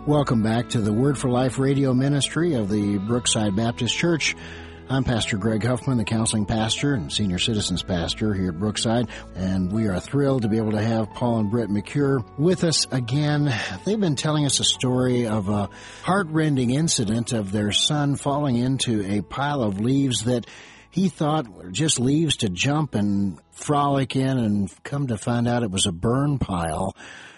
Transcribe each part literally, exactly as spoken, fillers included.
Welcome back to the Word for Life radio ministry of the Brookside Baptist Church. I'm Pastor Greg Huffman, the counseling pastor and senior citizens pastor here at Brookside, and we are thrilled to be able to have Paul and Britt McCure with us again. They've been telling us a story of a heart-rending incident of their son falling into a pile of leaves that he thought were just leaves to jump and frolic in, and come to find out it was a burn pile,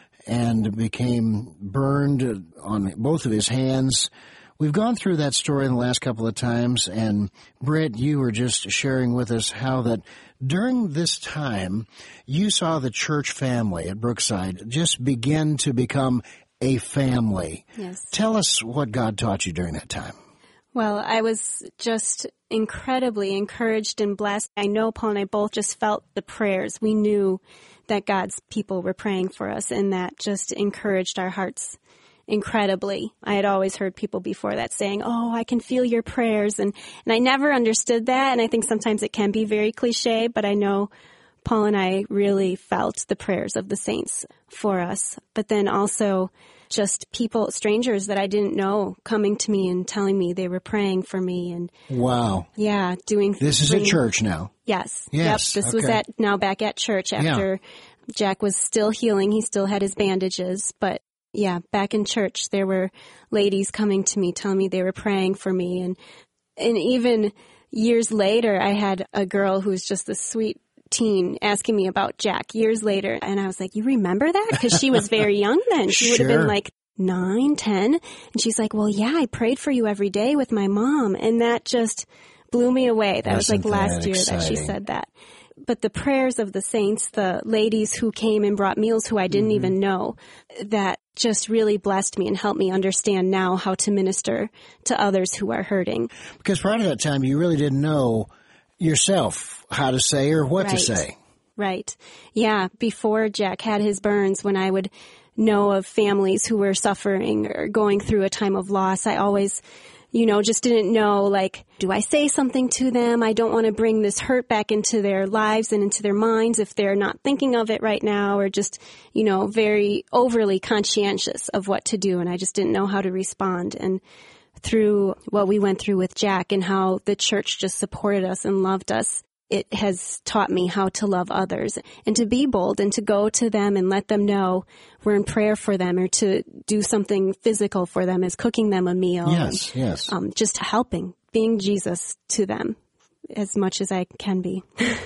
and became burned on both of his hands. We've gone through that story in the last couple of times, and Britt, you were just sharing with us how that during this time, you saw the church family at Brookside just begin to become a family. Yes. Tell us what God taught you during that time. Well, I was just incredibly encouraged and blessed. I know Paul and I both just felt the prayers. We knew that God's people were praying for us, and that just encouraged our hearts incredibly. I had always heard people before that saying, oh, I can feel your prayers. And, and I never understood that. And I think sometimes it can be very cliche, but I know Paul and I really felt the prayers of the saints for us. But then also just people, strangers that I didn't know, coming to me and telling me they were praying for me. And wow. Yeah, doing... This is at church now. Yes. Yes. Yep. This okay. was at now back at church after yeah. Jack was still healing. He still had his bandages, but yeah, back in church, there were ladies coming to me, telling me they were praying for me. And and even years later, I had a girl who was just a sweet teen asking me about Jack years later. And I was like, you remember that? Because she was very young then. She would have Sure. been like nine, ten. And she's like, well, yeah, I prayed for you every day with my mom. And that just blew me away. That Isn't was like last that year exciting? that she said that. But the prayers of the saints, the ladies who came and brought meals who I didn't mm-hmm. even know, that just really blessed me and helped me understand now how to minister to others who are hurting. Because prior to that time, you really didn't know yourself how to say or what right. to say. Right. Yeah. Before Jack had his burns, when I would know of families who were suffering or going through a time of loss, I always... you know, just didn't know, like, do I say something to them? I don't want to bring this hurt back into their lives and into their minds if they're not thinking of it right now, or just, you know, very overly conscientious of what to do. And I just didn't know how to respond. And through what we went through with Jack and how the church just supported us and loved us, it has taught me how to love others and to be bold and to go to them and let them know we're in prayer for them, or to do something physical for them as cooking them a meal. Yes, and, yes. Um, just helping, being Jesus to them as much as I can be,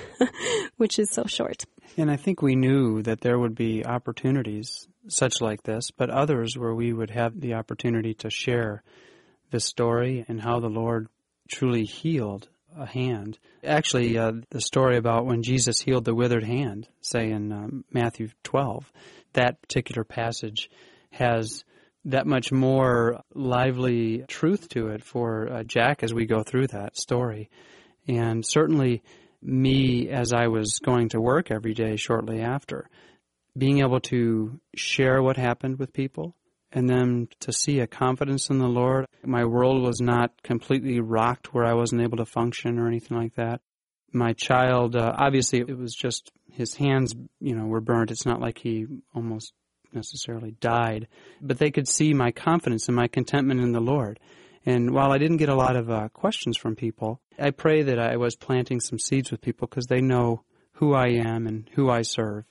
which is so short. And I think we knew that there would be opportunities such like this, but others where we would have the opportunity to share this story and how the Lord truly healed a hand. Actually, uh, the story about when Jesus healed the withered hand, say in um, Matthew twelve, that particular passage has that much more lively truth to it for uh, Jack as we go through that story. And certainly me, as I was going to work every day shortly after, being able to share what happened with people, and then to see a confidence in the Lord. My world was not completely rocked where I wasn't able to function or anything like that. My child, uh, obviously it was just his hands, you know, were burnt. It's not like he almost necessarily died. But they could see my confidence and my contentment in the Lord. And while I didn't get a lot of uh, questions from people, I pray that I was planting some seeds with people because they know who I am and who I serve.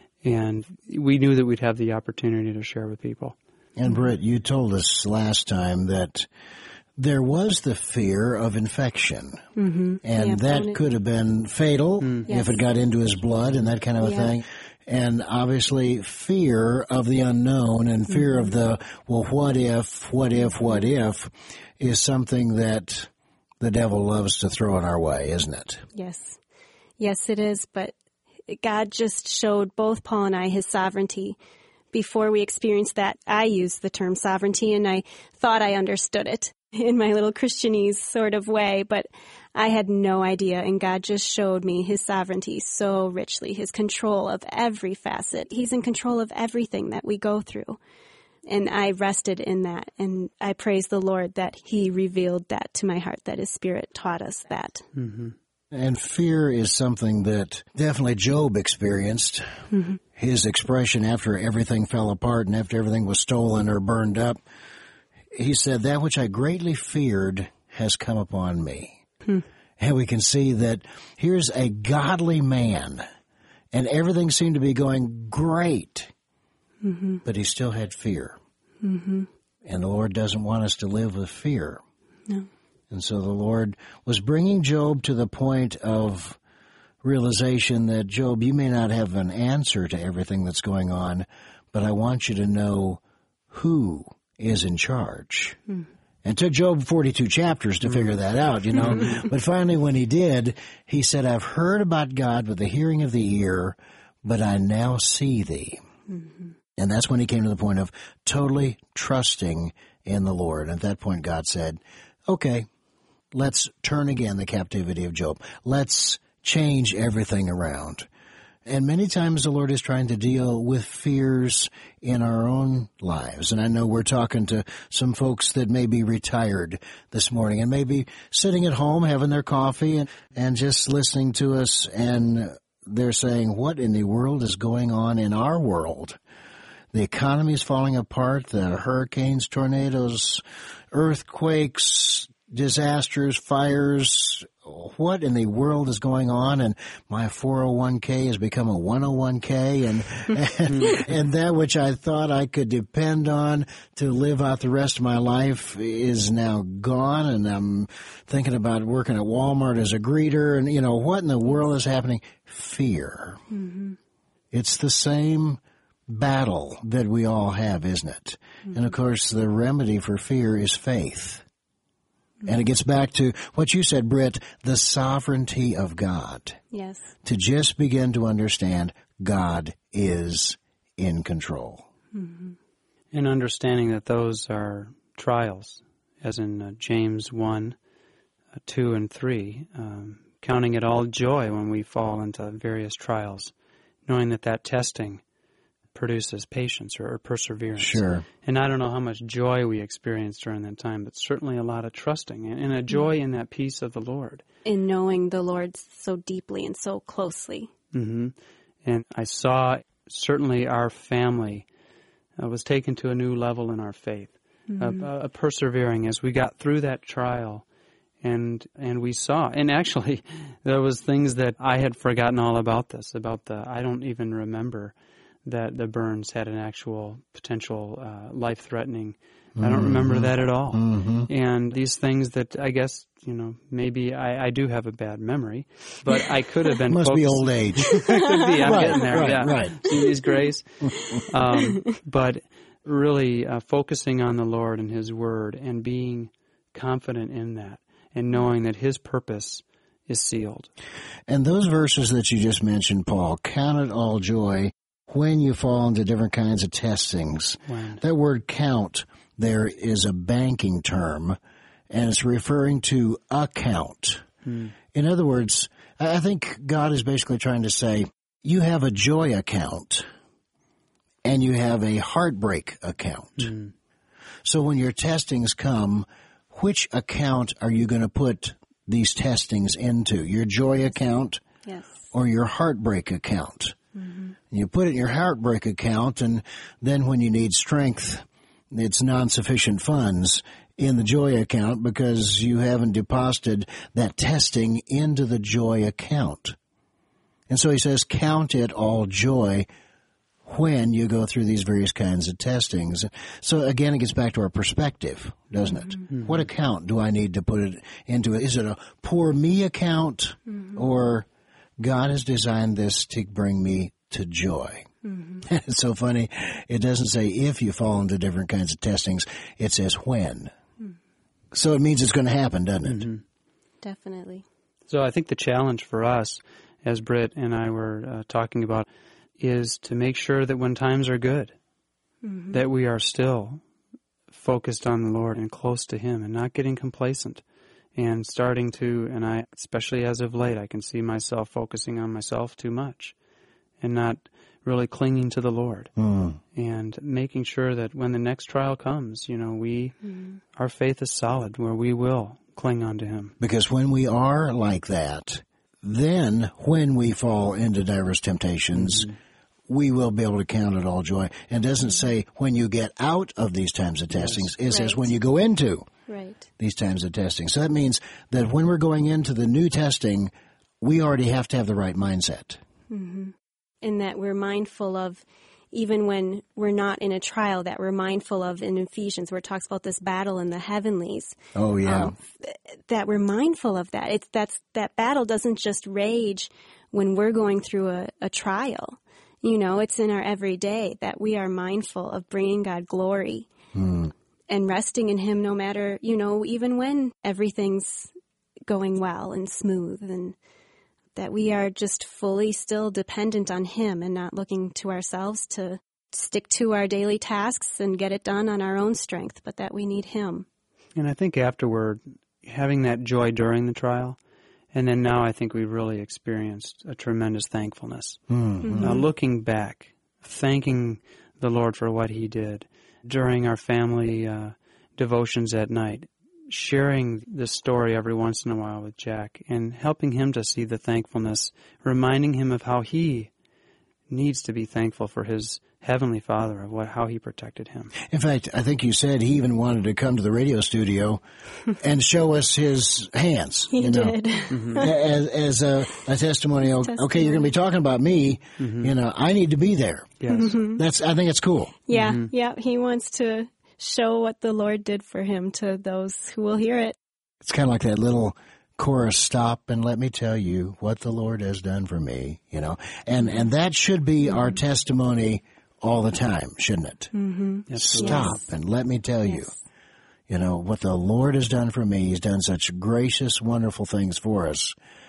And we knew that we'd have the opportunity to share with people. And Britt, you told us last time that there was the fear of infection, mm-hmm. and yeah, that could have been fatal mm. yes. if it got into his blood and that kind of a yeah. thing. And obviously fear of the unknown and fear mm-hmm. of the, well, what if, what if, what if, is something that the devil loves to throw in our way, isn't it? Yes. Yes, it is. But God just showed both Paul and I his sovereignty. Before we experienced that, I used the term sovereignty, and I thought I understood it in my little Christianese sort of way, but I had no idea, and God just showed me his sovereignty so richly, his control of every facet. He's in control of everything that we go through, and I rested in that, and I praise the Lord that he revealed that to my heart, that his Spirit taught us that. Mm-hmm. And fear is something that definitely Job experienced. Mm-hmm. His expression after everything fell apart and after everything was stolen or burned up, he said, "That which I greatly feared has come upon me." Hmm. And we can see that here's a godly man, and everything seemed to be going great, mm-hmm. but he still had fear. Mm-hmm. And the Lord doesn't want us to live with fear. No. And so the Lord was bringing Job to the point of realization that, Job, you may not have an answer to everything that's going on, but I want you to know who is in charge. Hmm. And it took Job forty-two chapters to figure that out, you know. But finally when he did, he said, "I've heard about God with the hearing of the ear, but I now see thee." Mm-hmm. And that's when he came to the point of totally trusting in the Lord. At that point, God said, "Okay, let's turn again the captivity of Job. Let's change everything around." And many times the Lord is trying to deal with fears in our own lives. And I know we're talking to some folks that may be retired this morning and maybe sitting at home having their coffee and, and just listening to us, and they're saying, what in the world is going on in our world? The economy is falling apart, the hurricanes, tornadoes, earthquakes, disasters, fires. What in the world is going on? And my four oh one k has become a one oh one k, and, and and that which I thought I could depend on to live out the rest of my life is now gone, and I'm thinking about working at Walmart as a greeter, and, you know, what in the world is happening? Fear. Mm-hmm. It's the same battle that we all have, isn't it? Mm-hmm. And, of course, the remedy for fear is faith. And it gets back to what you said, Britt, the sovereignty of God. Yes. To just begin to understand God is in control. Mm-hmm. And understanding that those are trials, as in uh, James one, uh, two, and three, um, counting it all joy when we fall into various trials, knowing that that testing produces patience or, or perseverance. Sure. And I don't know how much joy we experienced during that time, but certainly a lot of trusting and, and a joy in that peace of the Lord. In knowing the Lord so deeply and so closely. Mm-hmm. And I saw certainly our family uh, was taken to a new level in our faith, mm-hmm. uh, uh, persevering as we got through that trial. And and we saw, and actually there was things that I had forgotten all about this, about the, I don't even remember that the burns had an actual potential uh, life-threatening. Mm-hmm. I don't remember that at all. Mm-hmm. And these things that I guess, you know, maybe I, I do have a bad memory, but I could have been Must focused. be old age. Could be. I'm right, getting there. Right, yeah. right. See these grace. Um, but really uh, focusing on the Lord and His Word and being confident in that and knowing that His purpose is sealed. And those verses that you just mentioned, Paul, count it all joy when you fall into different kinds of testings. When? That word count there is a banking term, and it's referring to account. Hmm. In other words, I think God is basically trying to say, you have a joy account, and you have a heartbreak account. Hmm. So when your testings come, which account are you going to put these testings into? Your joy account? Yes. Or your heartbreak account? Mm-hmm. You put it in your heartbreak account, and then when you need strength, it's non-sufficient funds in the joy account because you haven't deposited that testing into the joy account. And so he says, count it all joy when you go through these various kinds of testings. So again, it gets back to our perspective, doesn't it? Mm-hmm. What account do I need to put it into? Is it a poor me account, mm-hmm. or God has designed this to bring me to joy? Mm-hmm. It's so funny. It doesn't say if you fall into different kinds of testings. It says when. Mm-hmm. So it means it's going to happen, doesn't it? Mm-hmm. Definitely. So I think the challenge for us, as Britt and I were uh, talking about, is to make sure that when times are good, mm-hmm. that we are still focused on the Lord and close to Him and not getting complacent. And starting to, and I, especially as of late, I can see myself focusing on myself too much and not really clinging to the Lord. Mm. And making sure that when the next trial comes, you know, we, mm. our faith is solid, where we will cling on to Him. Because when we are like that, then when we fall into diverse temptations, mm-hmm. we will be able to count it all joy. And it doesn't say when you get out of these times of testings. It says right. when you go into right. these times of testing. So that means that when we're going into the new testing, we already have to have the right mindset. Mm-hmm. And that we're mindful of, even when we're not in a trial, that we're mindful of in Ephesians, where it talks about this battle in the heavenlies. Oh, yeah. Um, that we're mindful of that. It's that's that battle doesn't just rage when we're going through a, a trial. You know, it's in our everyday that we are mindful of bringing God glory mm. and resting in Him no matter, you know, even when everything's going well and smooth, and that we are just fully still dependent on Him and not looking to ourselves to stick to our daily tasks and get it done on our own strength, but that we need Him. And I think afterward, having that joy during the trial, and then now I think we really experienced a tremendous thankfulness. Mm-hmm. Now looking back, thanking the Lord for what He did during our family uh, devotions at night, sharing this story every once in a while with Jack and helping him to see the thankfulness, reminding him of how he needs to be thankful for his Heavenly Father, of what, how He protected him. In fact, I think you said he even wanted to come to the radio studio and show us his hands. He you know, did. Mm-hmm. as, as a, a testimonial. testimony. Okay, you're going to be talking about me. Mm-hmm. You know, I need to be there. Yes. Mm-hmm. That's. I think it's cool. Yeah, mm-hmm. yeah. He wants to show what the Lord did for him to those who will hear it. It's kind of like that little chorus, stop and let me tell you what the Lord has done for me, you know. And and that should be mm-hmm. our testimony all the time, shouldn't it? Mm-hmm. Stop yes. and let me tell yes. you, you know, what the Lord has done for me. He's done such gracious, wonderful things for us.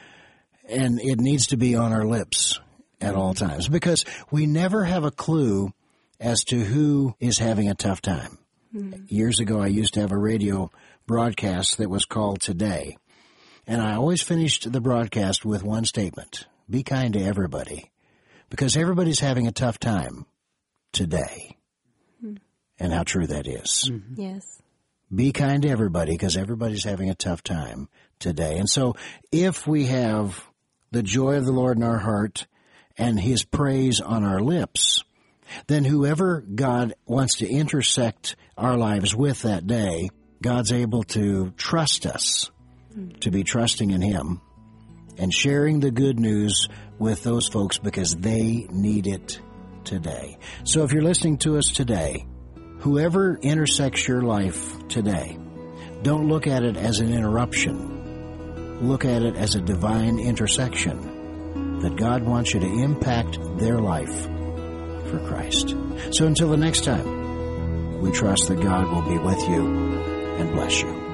And it needs to be on our lips at all times, because we never have a clue as to who is having a tough time. Mm-hmm. Years ago, I used to have a radio broadcast that was called Today. And I always finished the broadcast with one statement: be kind to everybody, because everybody's having a tough time today. Mm-hmm. And how true that is. Mm-hmm. Yes. Be kind to everybody, because everybody's having a tough time today. And so if we have the joy of the Lord in our heart and His praise on our lips, then whoever God wants to intersect our lives with that day, God's able to trust us to be trusting in Him and sharing the good news with those folks, because they need it today. So if you're listening to us today, whoever intersects your life today, don't look at it as an interruption. Look at it as a divine intersection, that God wants you to impact their life for Christ. So until the next time, we trust that God will be with you and bless you.